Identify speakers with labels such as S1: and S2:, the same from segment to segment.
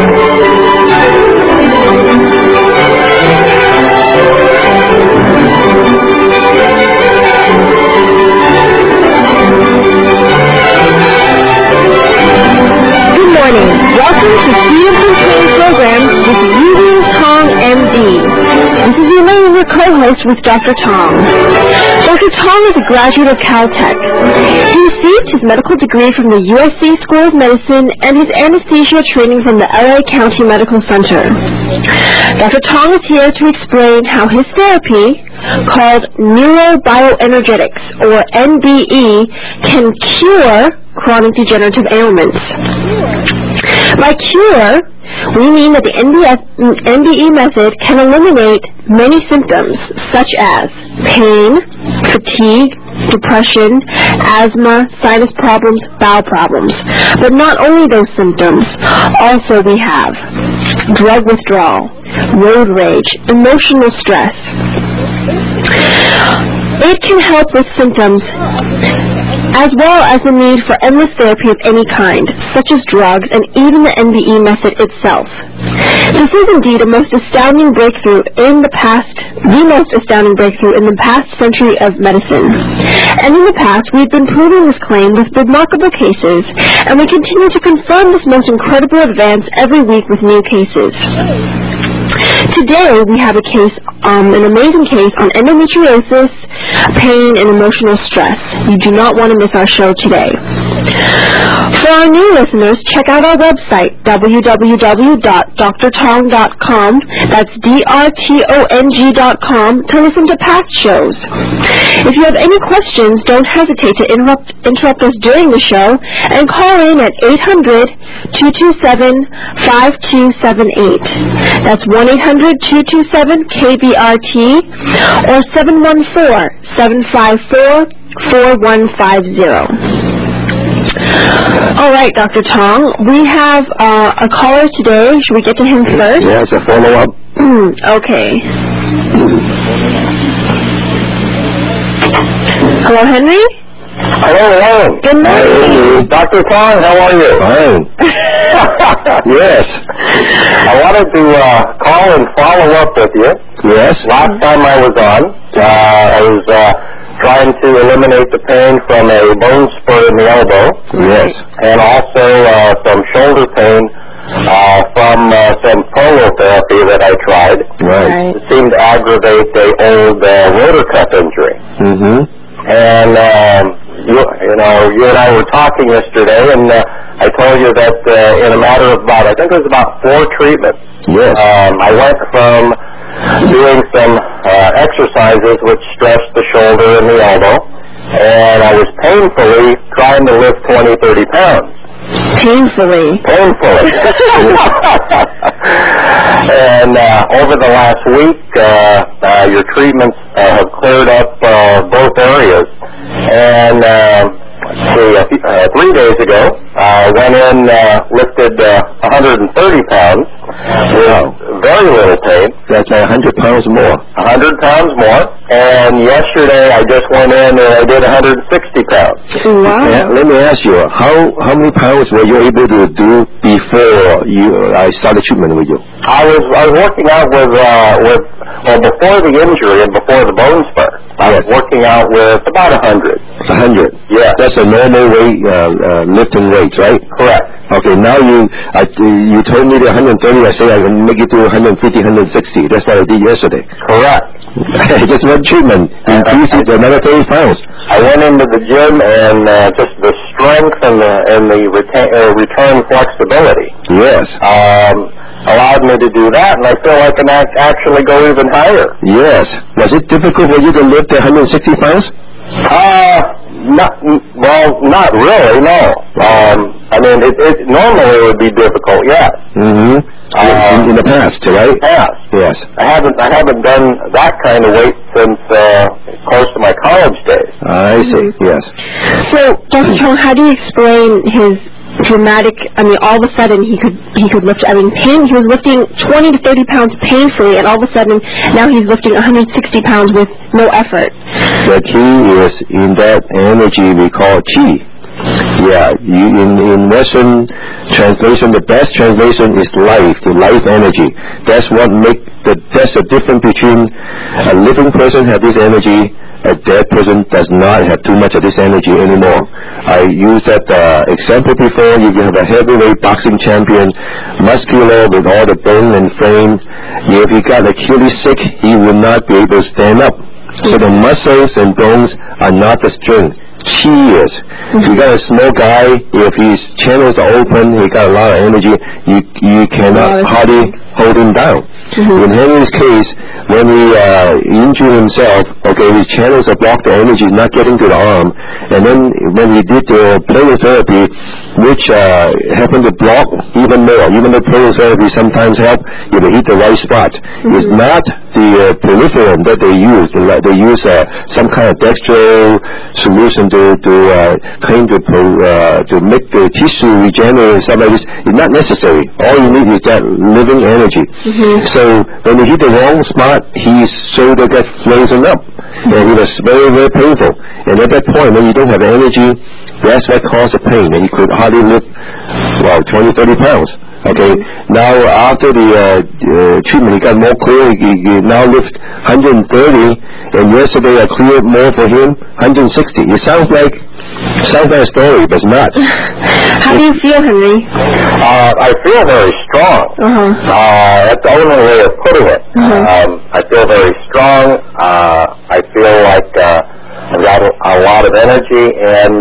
S1: Welcome to Freedom from Pain Programs with Yu Tong, MD. This is Elaine, your co-host with Dr. Tong. Dr. Tong is a graduate of Caltech. He received his medical degree from the USC School of Medicine and his anesthesia training from the LA County Medical Center. Dr. Tong is here to explain how his therapy, called neurobioenergetics, or NBE, can cure chronic degenerative ailments. By cure, we mean that the NBE method can eliminate many symptoms such as pain, fatigue, depression, asthma, sinus problems, bowel problems. But not only those symptoms, also we have drug withdrawal, road rage, emotional stress. It can help with symptoms as well as the need for endless therapy of any kind, such as drugs and even the NBE method itself. This is indeed the most astounding breakthrough in the past century of medicine. And in the past, we've been proving this claim with remarkable cases, and we continue to confirm this most incredible advance every week with new cases. Today, we have a case, an amazing case on endometriosis, pain, and emotional stress. You do not want to miss our show today. For our new listeners, check out our website, www.drtong.com. That's drtong.com to listen to past shows. If you have any questions, don't hesitate to interrupt us during the show and call in at 800-227-5278. That's 1-800-227-KBRT or 714-754-4150. All right, Dr. Tong, we have a caller today. Should we get to him first?
S2: Yes, a follow-up.
S1: Okay. Hello, Henry?
S2: Hello.
S1: Good morning.
S2: Dr. Tong, how are you? Fine. Yes. I wanted to call and follow up with you. Yes. Last time I was on, I was trying to eliminate the pain from a bone spur in the elbow. Yes. And also some shoulder pain from some prolotherapy that I tried. Right. It seemed to aggravate the old rotor cuff injury. Mm-hmm. And you and I were talking yesterday, and I told you that in a matter of I think it was about 4 treatments. Yes. I went from doing some exercises which stretched the shoulder and the elbow, and I was painfully trying to lift 20, 30 pounds.
S1: Painfully.
S2: And over the last week, your treatments have cleared up both areas. And 3 days ago, I went in, lifted 130 pounds with very little pain. That's 100 pounds more. 100 pounds more. And yesterday, I just went in and I did 160 pounds.
S1: Wow.
S2: Yeah, let me ask you, how many pounds were you able to do before I started treatment with you? I was working out with before the injury and before the bone spur. I was working out with about 100. 100? Yeah. That's a normal weight, lifting weight, right? Correct. Okay, now you told me the 130, I say I can make it to 150, 160. That's what I did yesterday. Correct. Just one treatment. Increase it to another 30 pounds. I went into the gym and just the strength and the return flexibility. Yes. Allowed me to do that, and I feel I can actually go even higher. Yes. Was it difficult for you to lift 160 pounds? Not really, no. I mean, it normally would be difficult, yes. Mm-hmm. In the past, right? Past. Yes. I haven't done that kind of weight since close to my college days. I see. Yes.
S1: So, Dr. Tong, how do you explain his dramatic? I mean, all of a sudden he could lift. I mean, he was lifting 20 to 30 pounds painfully, and all of a sudden now he's lifting 160 pounds with no effort.
S2: The key is in that energy we call qi. Yeah, in Western translation, the best translation is life, the life energy. That's the difference between a living person have this energy, a dead person does not have too much of this energy anymore. I used that example before. You have a heavyweight boxing champion, muscular with all the bone and frame. If he got Achilles sick, he would not be able to stand up. So the muscles and bones are not the strength. Chi is. You got a small guy, if his channels are open, he got a lot of energy, you cannot hardly hold him down. In Henry's case, when he injured himself, his channels are blocked, the energy is not getting to the arm, and then when he did the prolotherapy, which happened to block even more, even though prolotherapy sometimes help, if they hit the right spot. It's not the peripherum that they use. They use some kind of dextro solution to make the tissue regenerate and stuff like this. It's not necessary. All you need is that living energy. So when he hit the wrong spot, his shoulder got frozen up, and it was very, very painful. And at that point, when you don't have energy, that's what caused the pain, and he could hardly lift 20, 30 pounds. Now after the treatment, he got more clear. He now lift 130, and yesterday I cleared more for him, 160. It sounds like a story, but it's not.
S1: How do you feel, Henry?
S2: I feel very strong. That's the only way of putting it. I feel very strong. I feel like I've got a lot of energy, and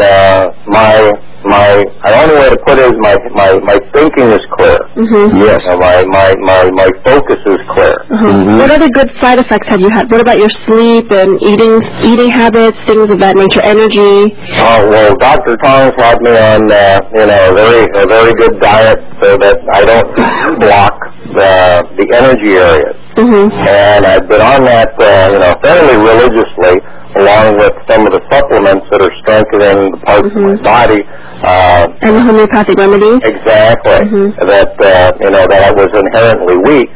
S2: the only way to put it is my thinking is clear. Yes. My focus is clear.
S1: What other good side effects have you had? What about your sleep and eating habits, things of that nature, energy?
S2: Well, Dr. Tong's had me on a very good diet so that I don't block the energy areas. And I've been on that fairly religiously, along with some of the supplements that are strengthening the parts of my body.
S1: And the homeopathic remedies?
S2: Exactly. That I was inherently weak.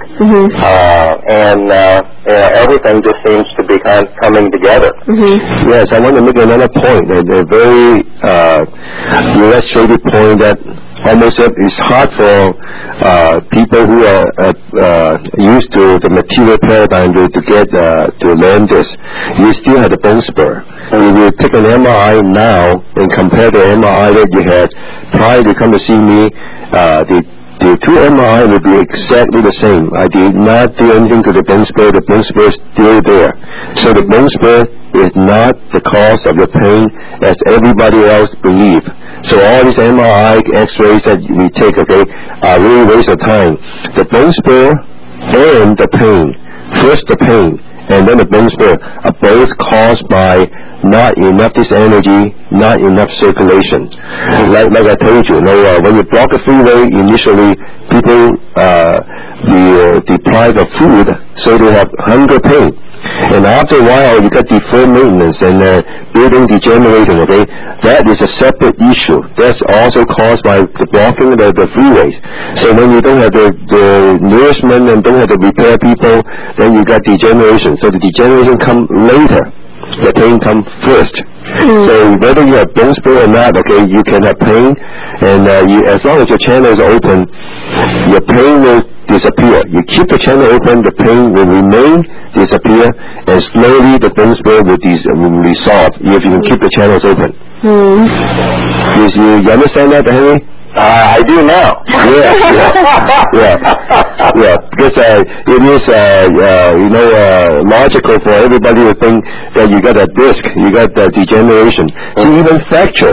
S2: And everything just seems to be coming together. Yes, I want to make another point, a very illustrated point that almost it's hard for people who are used to the material paradigm to get to learn this. You still have the bone spur. And if you take an MRI now and compare the MRI that you had prior to come to see me, the two MRI will be exactly the same. I did not do anything to the bone spur. The bone spur is still there. So the bone spur is not the cause of the pain as everybody else believes. So all these MRI, X-rays that we take, are really waste of time. The bone spur and the pain, first the pain, and then the bone spur, are both caused by not enough this energy, not enough circulation. Like I told you, when you block the freeway, initially people be deprived of food, so they have hunger pain. And after a while, you got deferred maintenance and building degenerating, That is a separate issue. That's also caused by the blocking of the freeways. So when you don't have the nourishment and don't have the repair people, then you got degeneration. So the degeneration comes later. The pain comes first. So whether you have bone spur or not, you can have pain, and as long as your channel is open, your pain will disappear. You keep the channel open, the pain will remain, disappear, and slowly the bone spur will resolve if you can keep the channels open. You understand that, Henry? I do now. Yeah. Because it is, logical for everybody to think that you got a disc, you got degeneration. See, even fractures,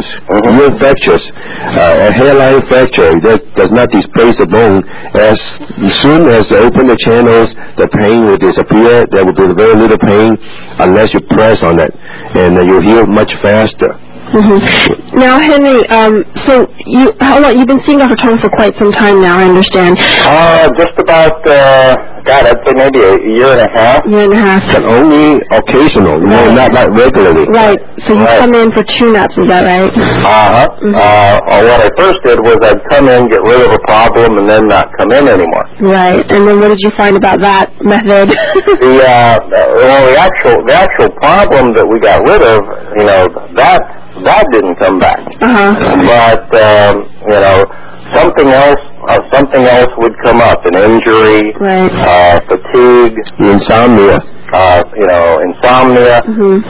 S2: a hairline fracture that does not displace the bone. As soon as you open the channels, the pain will disappear. There will be very little pain unless you press on it, and you'll heal much faster.
S1: Now, Henry, so you've been seeing Dr. Tong for quite some time now, I understand.
S2: Just about, I'd say maybe a year and a half. But only occasional, not regularly.
S1: Right. So you come in for tune-ups, is that right?
S2: What I first did was I'd come in, get rid of a problem, and then not come in anymore.
S1: Right. And then what did you find about that method?
S2: The actual problem that we got rid of, that didn't come back. But, something else would come up, an injury,
S1: right.
S2: Fatigue,
S3: insomnia.
S2: Insomnia.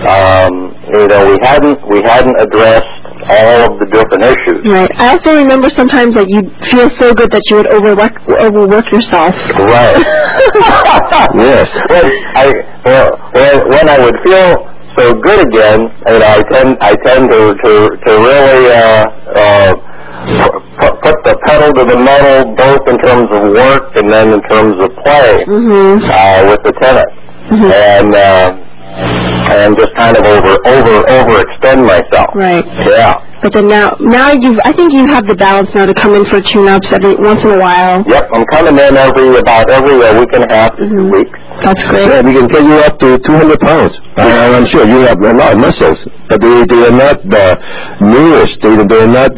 S2: We hadn't addressed all of the different issues.
S1: Right. I also remember sometimes that you'd feel so good that you would overwork yourself.
S2: Right.
S3: Yes.
S2: When I would feel so good again, I tend to really put the pedal to the metal, both in terms of work and then in terms of play with the tennis, and just kind of overextend myself.
S1: Right.
S2: Yeah.
S1: But then now I think you have the balance now to come in for tune-ups every once in a while.
S2: Yep, I'm coming in every week and a half, 2 weeks.
S1: That's great.
S3: Yeah, we can get you up to 200 pounds. I'm sure you have a lot of muscles, but they are not nourished. They are not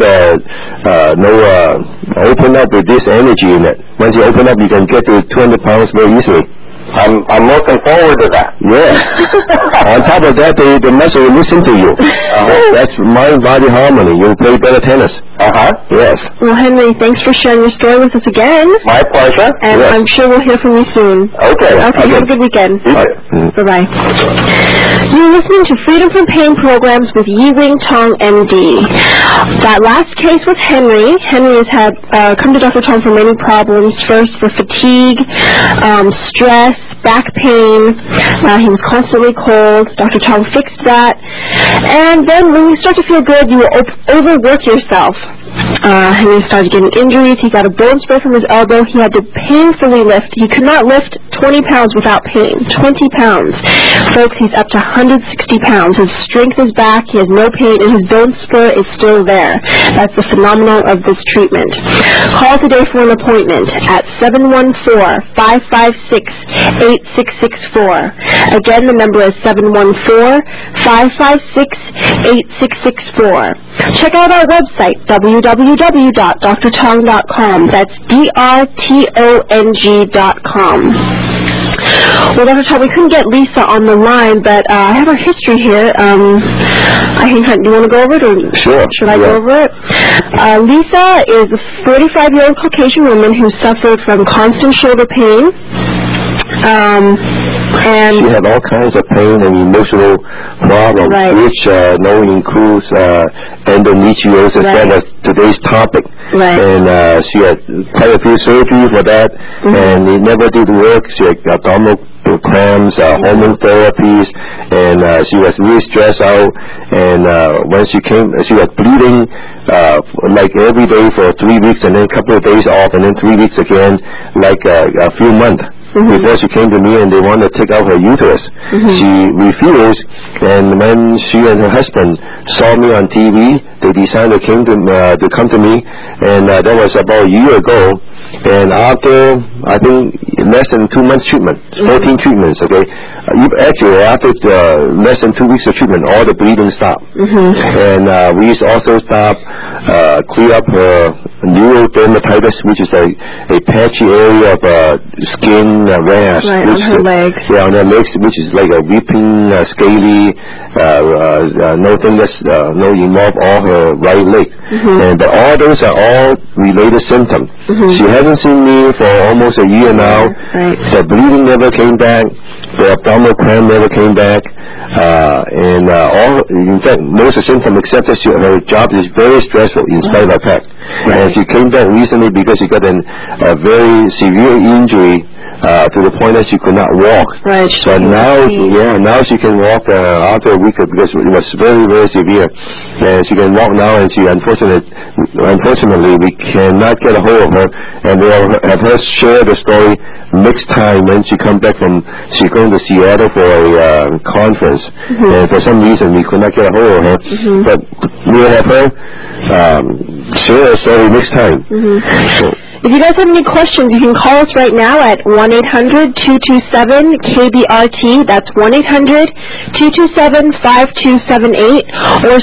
S3: open up with this energy in it. Once you open up, you can get to 200 pounds very easily.
S2: I'm looking forward to that.
S3: Yeah. On top of that, the muscle will listen to you. That's mind-body harmony. You'll play better tennis. Yes.
S1: Well, Henry, thanks for sharing your story with us again.
S2: My pleasure.
S1: And
S3: yes.
S1: I'm sure we'll hear from you soon.
S2: Okay.
S1: Okay. Have a good weekend. Bye-bye. You're listening to Freedom from Pain programs with Yi-Wing Tong, MD. That last case was Henry. Henry has had come to Dr. Tong for many problems. First, for fatigue, stress, back pain. He was constantly cold. Dr. Tong fixed that. And then when you start to feel good, you will overwork yourself. Henry started getting injuries. He got a bone spur from his elbow. He had to painfully lift. He could not lift 20 pounds without pain. 20 pounds. Folks, he's up to 160 pounds. His strength is back. He has no pain, and his bone spur is still there. That's the phenomenon of this treatment. Call today for an appointment at 714-556-8664. Again, the number is 714-556-8664. Check out our website, www.drtong.com. That's drtong.com. Well, Dr. Tong, we couldn't get Lisa on the line, but I have her history here. Do you want to go over it, or
S3: sure.
S1: Should I go over it? Lisa is a 45-year-old Caucasian woman who suffered from constant shoulder pain. And
S3: she had all kinds of pain and emotional problems,
S1: right.
S3: which includes endometriosis.
S1: Right.
S3: That was today's topic.
S1: Right.
S3: And she had quite a few surgeries for that, and it never did work. She had abdominal cramps, hormone therapies, and she was really stressed out. And when she came, she was bleeding like every day for 3 weeks, and then a couple of days off, and then 3 weeks again, like a few months. Before she came to me and they wanted to take out her uterus. She refused, and when she and her husband saw me on TV, they decided to come to me, and that was about a year ago. And after, I think, less than 2 months treatment, 14 treatments, okay? Actually, after less than 2 weeks of treatment, all the bleeding stopped. And we also stopped, clear up her neurodermatitis, which is a patchy area of skin rash.
S1: Right, on her legs.
S3: Yeah, on her legs, which is like a weeping, scaly, no fingers, no involve all her right leg. But all those are all related symptoms. She hasn't seen me for almost a year now.
S1: Right.
S3: The bleeding never came back. The abdominal cramp never came back. In fact, most of the symptoms, except that her job is very stressful in spite of that. Right. And she came back recently because she got a very severe injury to the point that she could not walk.
S1: Right.
S3: But now she can walk after a week because it was very, very severe. And she can walk now, and she unfortunately we cannot get a hold of her, and we'll have her share the story next time when she comes back she's going to Seattle for a conference. And for some reason we could not get a hold of her. But we'll have her share her story next time. So,
S1: if you guys have any questions, you can call us right now at 1-800-227-KBRT. That's 1-800-227-5278 or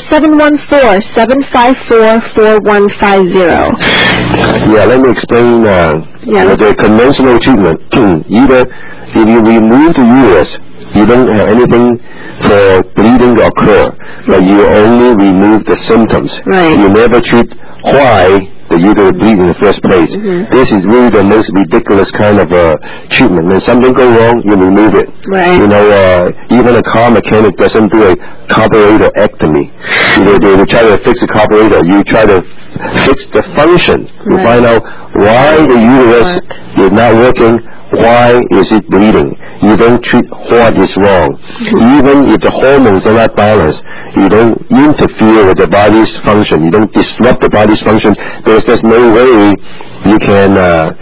S1: 714-754-4150.
S3: Yeah, let me explain the conventional treatment. Either if you remove the uterus, you don't have anything for bleeding to occur, but you only remove the symptoms.
S1: Right.
S3: You never treat why the for you to bleed in the first place. This is really the most ridiculous kind of treatment. When something goes wrong, you remove it.
S1: Right.
S3: You know, even a car mechanic doesn't do a carburetor-ectomy. They try to fix the carburetor. You try to fix the function. You find out why the uterus is not working. Why is it bleeding? You don't treat what is wrong. Even if the hormones are not balanced, you don't interfere with the body's function. You don't disrupt the body's function. There's just no way you can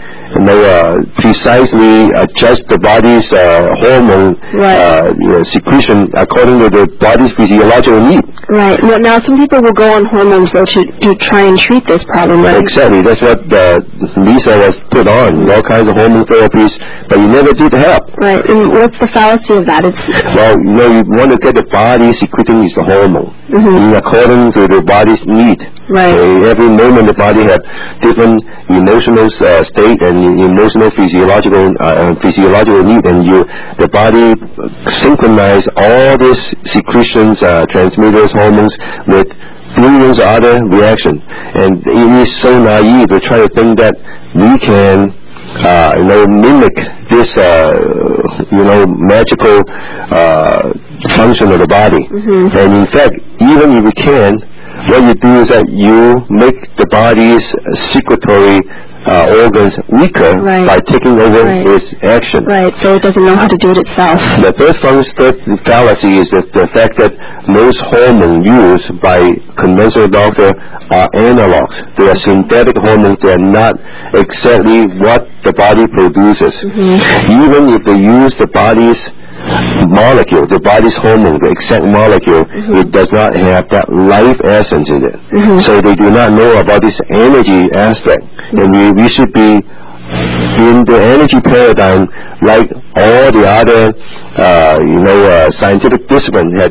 S3: precisely adjust the body's hormone secretion according to the body's physiological need.
S1: Right. Now, some people will go on hormones, though, to try and treat this problem, right?
S3: Exactly. That's what Lisa was put on, all kinds of hormone therapies, but you never did help.
S1: Right. And what's the fallacy of that?
S3: Well, you want to get the body secreting the hormone in accordance to the body's need.
S1: Right.
S3: Every moment the body has different emotional state and emotional physiological need, and the body synchronize all these secretions, transmitters, hormones with billions of other reactions. And it is so naive to try to think that we can mimic this magical function of the body. And in fact, even if we can, what you do is that you make the body's secretory organs weaker by taking over its action.
S1: Right, so it doesn't know how to do it itself.
S3: The third fallacy is that the fact that most hormones used by conventional doctor are analogs. They are synthetic hormones. They are not exactly what the body produces. Even if they use the body's molecule, the body's hormone, the exact molecule, it does not have that life essence in it. So they do not know about this energy aspect. And we should be in the energy paradigm like all the other scientific disciplines had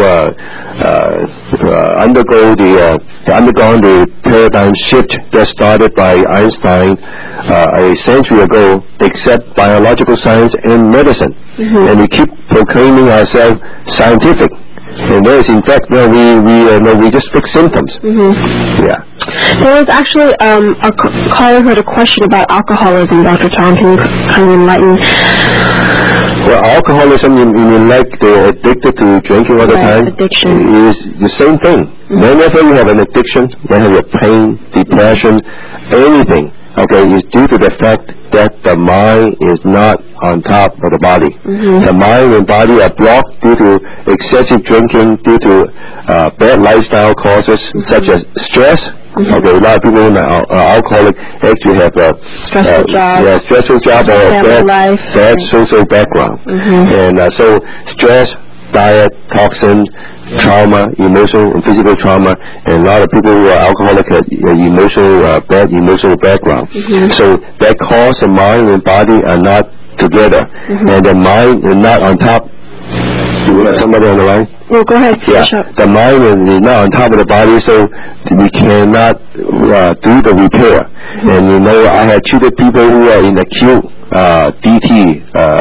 S3: undergone the paradigm shift that started by Einstein a century ago, except biological science and medicine. And we keep proclaiming ourselves scientific. And there is, in fact, we just fix symptoms. Yeah.
S1: There was actually a caller who had a question about alcoholism, Dr. Tong. Can you kind of enlighten?
S3: Well, alcoholism, you mean like they're addicted to drinking all the time?
S1: Addiction.
S3: Is the same thing. Whenever you have an addiction, whenever you have pain, depression, anything, is due to the fact that the mind is not on top of the body. The mind and body are blocked due to excessive drinking, due to bad lifestyle causes such as stress. A lot of people who are alcoholic actually have a stressful job or bad social background. And so stress, diet, toxin, trauma, emotional and physical trauma, and a lot of people who are alcoholic have bad emotional background. So that cause the mind and body are not together, and the mind is not on top. You got somebody on the line?
S1: Well, go ahead.
S3: Yeah, the mind is not on top of the body, so we cannot do the repair. And I have treated people who are in acute DT.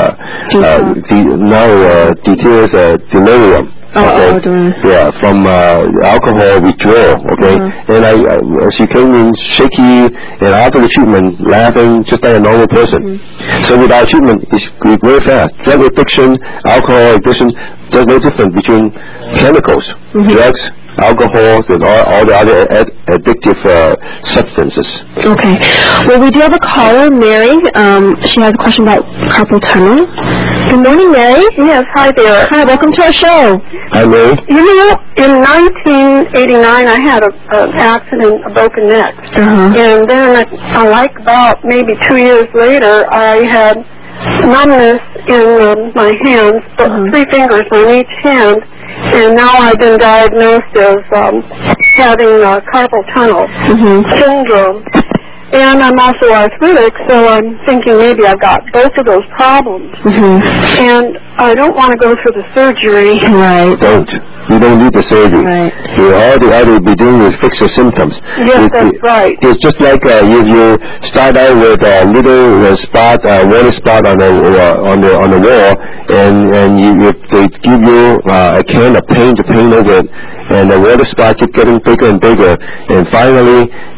S3: DT is delirium. From alcohol withdrawal. And she came in shaky, and after the treatment, laughing just like a normal person. So with our treatment, it's very fast. Drug addiction, alcohol addiction, there's no difference between chemicals, drugs, alcohol, and all the other addictive substances. Okay.
S1: Well, we do have a caller, Mary. She has a question about carpal tunnel. Good morning, Mary.
S4: Yes, hi there.
S1: Hi, welcome to our show.
S3: Hi, Mary.
S4: In 1989, I had an accident, a broken neck. And then, about maybe 2 years later, I had numbness in my hands, 3 fingers on each hand. And now I've been diagnosed as having carpal tunnel syndrome. And I'm also arthritic, so I'm thinking maybe I've got both of those problems. And I don't want to go through the surgery.
S3: Don't. You don't need the surgery. All the other be doing is fix your symptoms.
S4: Yes, that's right.
S3: It's just like if you start out with a little water spot on the wall, and if they give you a can of paint to paint over it, and the water spot keeps getting bigger and bigger, and finally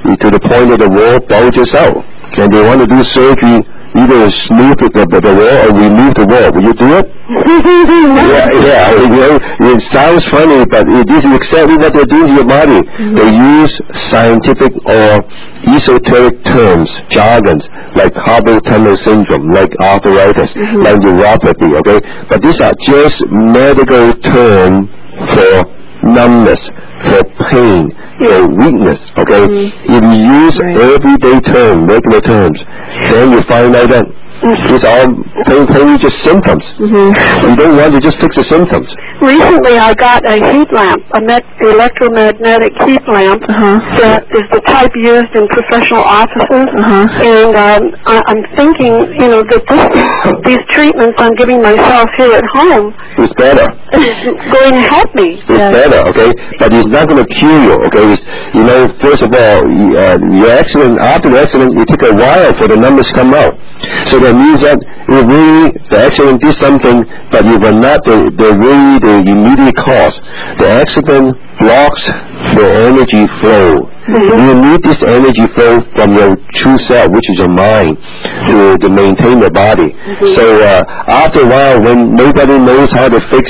S3: to the point that the wall bulges out. And they want to do surgery, either smooth the wall or remove the wall. Will you do it? yeah. It sounds funny, but this is exactly what they're doing to your body. They use scientific or esoteric terms, jargons, like carpal tunnel syndrome, like arthritis, like neuropathy, okay? But these are just medical terms for numbness, for pain, for weakness, okay? If you use everyday terms, regular terms, then you find out that it's all pain just symptoms. You don't want to just fix the symptoms.
S4: Recently I got a heat lamp, electromagnetic heat lamp that is the type used in professional offices. And I'm thinking, that these treatments I'm giving myself here at home
S3: is better.
S4: Is going to help me.
S3: It's better, okay? But it's not going to cure you, okay? First of all, your accident, after the accident, it took a while for the numbers to come out. So that means that the accident did something, but it was not the immediate cause. The accident blocks the energy flow. You need this energy flow from your true self, which is your mind, to maintain the body. So after a while, when nobody knows how to fix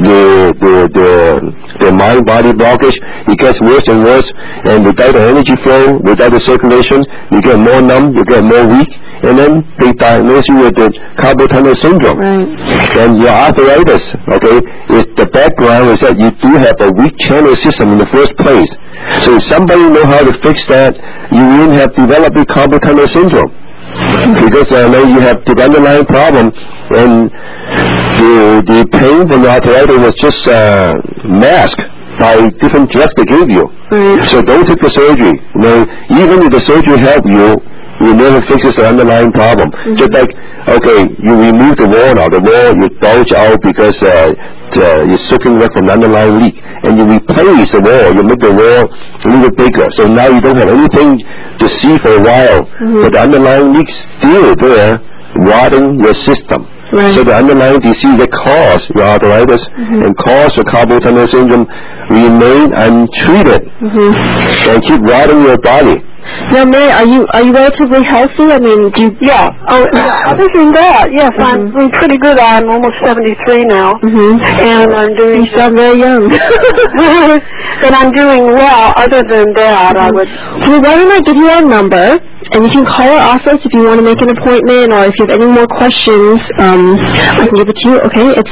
S3: the mind-body blockage, it gets worse and worse. And without the energy flow, without the circulation, you get more numb, you get more weak, and then they diagnose you with the carpal tunnel syndrome. And your arthritis, okay, the background is that you do have a weak channel system in the first place. So if somebody know how to fix that, you wouldn't have developed the carpal tunnel syndrome. Because you have the underlying problem, and the pain from the arthritis was just masked by different drugs they gave you. So don't take the surgery. Even if the surgery helped you, you never fixes the underlying problem. Just like, okay, you remove the wall now. The wall, you bulge out because you're soaking wet from the underlying leak. And you replace the wall. You make the wall a little bigger. So now you don't have anything to see for a while. But the underlying leak's still there, rotting your system. So the underlying disease that cause your arthritis and cause your carpal tunnel syndrome remain untreated and keep rotting your body.
S1: Now, Mary, are you relatively healthy? I mean,
S4: Yeah. Other than that, yes, I'm doing pretty good. I'm almost 73 now, and I'm doing.
S1: You sound very young.
S4: But I'm doing well. Other than that, I would.
S1: Well, why don't I give you our number, and you can call our office if you want to make an appointment, or if you have any more questions. I can give it to you. Okay, it's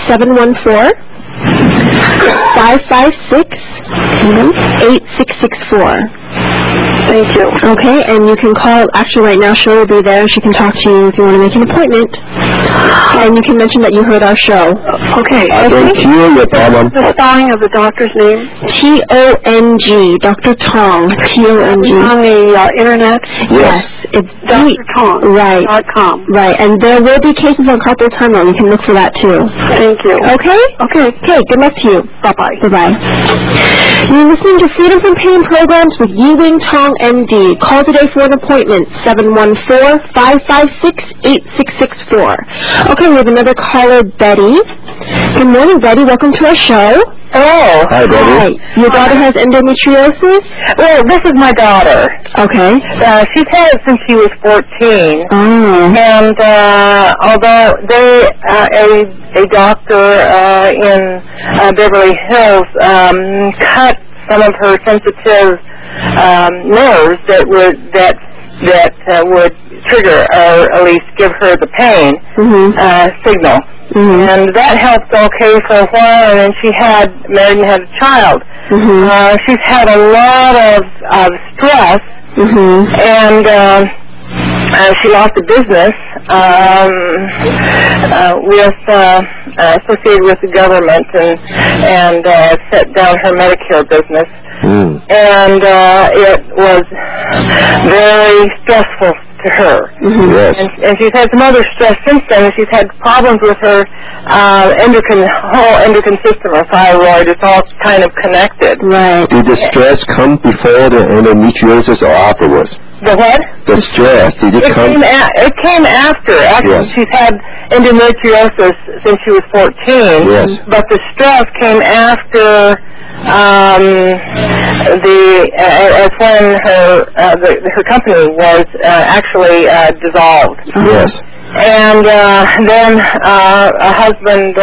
S1: 714-556-8664.
S4: Thank you.
S1: Okay, and you can call, actually right now, Cheryl will be there, and she can talk to you if you want to make an appointment. And you can mention that you heard our show.
S4: Okay.
S3: I can cure your problem.
S4: The spelling of the doctor's name?
S1: T-O-N-G, Dr. Tong, T-O-N-G.
S4: On the internet?
S1: Yes. It's
S4: Dr. Tong.
S1: Right.
S4: .com.
S1: Right, and there will be cases on carpal tunnel. You can look for that, too.
S4: Thank you.
S1: Okay?
S4: Okay.
S1: Okay, good luck to you.
S4: Bye-bye.
S1: Bye-bye. You're listening to Freedom from Pain programs with Yi-Wing Tong, MD. Call today for an appointment, 714-556-8664. Okay, we have another caller, Betty. Good morning, Betty. Welcome to our show.
S5: Hello.
S3: Hi, Betty.
S1: Hi. Your daughter has endometriosis?
S5: Well, this is my daughter.
S1: Okay.
S5: She's had it since she was 14.
S1: Oh.
S5: And although a doctor in Beverly Hills cut some of her sensitive nerves that would trigger or at least give her the pain signal. And that helped okay for a while, and then she married and had a child. She's had a lot of stress, and she lost a business associated with the government, and set down her Medicare business. And it was very stressful to her.
S3: Yes.
S5: And she's had some other stress since then, and she's had problems with her whole endocrine system, her thyroid. It's all kind of connected.
S1: Right.
S3: Did the stress come before the endometriosis or afterwards?
S5: The what?
S3: The stress, did it come?
S5: It came after. Actually, she's had endometriosis since she was 14.
S3: Yes.
S5: But the stress came after as when her company was actually dissolved.
S3: Yes.
S5: And then a husband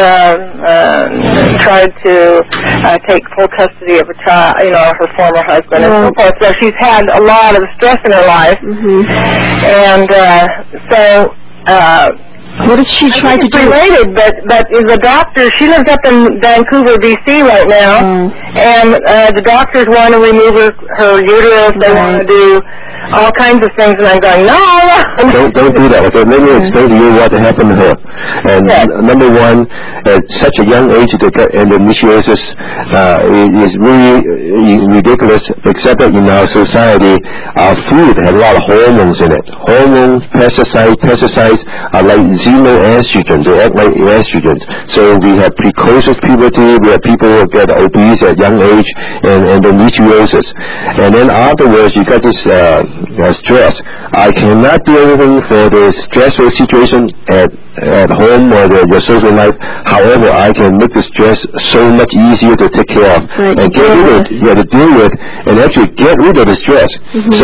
S5: tried to take full custody of her child, her former husband, and so forth. So she's had a lot of stress in her life. And so
S1: what did she try to do?
S5: Related, but the doctor, she lives up in Vancouver, BC right now, and the doctors want to remove her uterus. They want to do all kinds of things, and I'm going, no.
S3: Don't do that. Okay, let me explain to you what happened to her. And number one, at such a young age, the endometriosis is really ridiculous, except that in our society, our food has a lot of hormones in it. Hormones, pesticides are like xenoestrogens. They act like estrogens. So we have precocious puberty. We have people who get obese at young age and endometriosis. And then afterwards, you got this stress. I cannot do anything for the stressful situation at home or your social life. However, I can make the stress so much easier to take care of and get rid of it. To deal with and actually get rid of the stress. So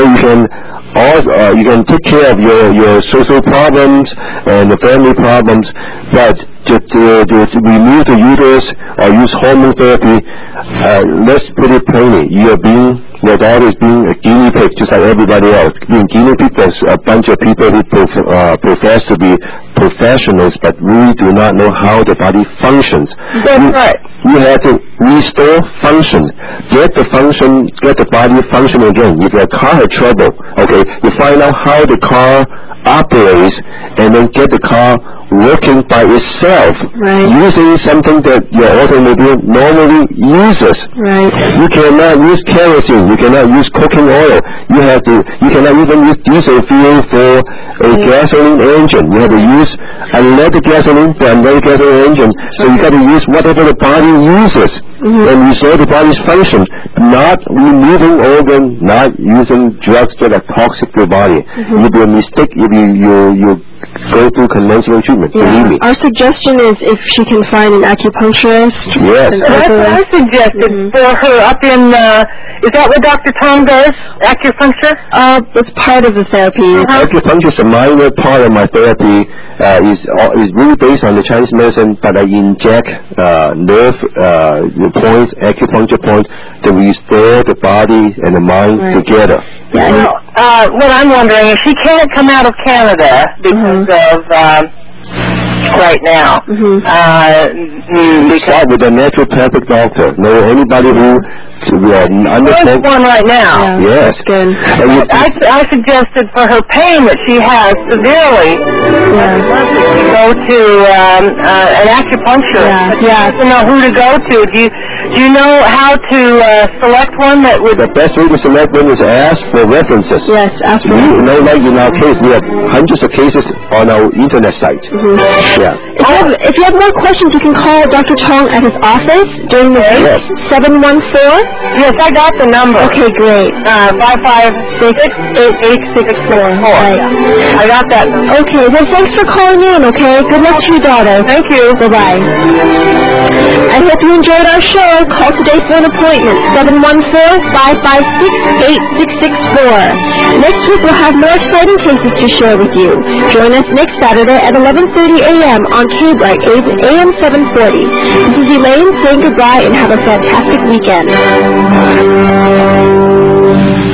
S3: you can take care of your social problems and the family problems, but to remove the uterus or use hormone therapy, let's put it plainly, your daughter is being a guinea pig just like everybody else. Being guinea pig, there's a bunch of people who profess to be professionals but really do not know how the body functions.
S5: That's right.
S3: You have to restore function. Get the body functioning again. If your car has trouble, okay, you find out how the car operates and then get the car working by itself, using something that your automobile normally uses. You cannot use kerosene. You cannot use cooking oil. You cannot even use diesel fuel for a gasoline engine. You have to use electric gasoline for another gasoline engine. So you got to use whatever the body uses and restore the body's function. Not removing organ, not using drugs that are toxic to the body. It would be a mistake if you go through conventional treatment. Believe me.
S1: Our suggestion is if she can find an acupuncturist.
S3: Yes.
S5: That's what I suggested for her up in, is that what Dr. Tom does? Acupuncture?
S1: It's part of the therapy.
S3: Acupuncture is a minor part of my therapy. Is really based on the Chinese medicine, but I inject nerve points, acupuncture points, to restore the body and the mind together.
S5: Well, what I'm wondering is she can't come out of Canada because of right now.
S3: Start with a naturopathic doctor. Know anybody who
S5: There's one right now.
S3: Yes.
S1: Good.
S5: I suggested for her pain that she has severely to go to an acupuncturist.
S1: Yeah.
S5: To know who to go to. Do you know how to select one that would...
S3: The best way to select one is ask for references.
S1: Yes, ask for references.
S3: Like in our case, we have hundreds of cases on our internet site. Yeah.
S1: If you have more questions, you can call Dr. Tong at his office during the week. 714?
S5: Yes, I got the number.
S1: Okay, great.
S5: 556-8664.
S1: Right.
S5: I got that number.
S1: Okay, well, thanks for calling in, okay? Good luck to your daughter.
S5: Thank you.
S1: Bye-bye. I hope you enjoyed our show. Call today for an appointment. 714-556-8664. Next week, we'll have more exciting cases to share with you. Join us next Saturday at 11:30 a.m. on K-Bright, AM 740. This is Elaine saying goodbye and have a fantastic weekend.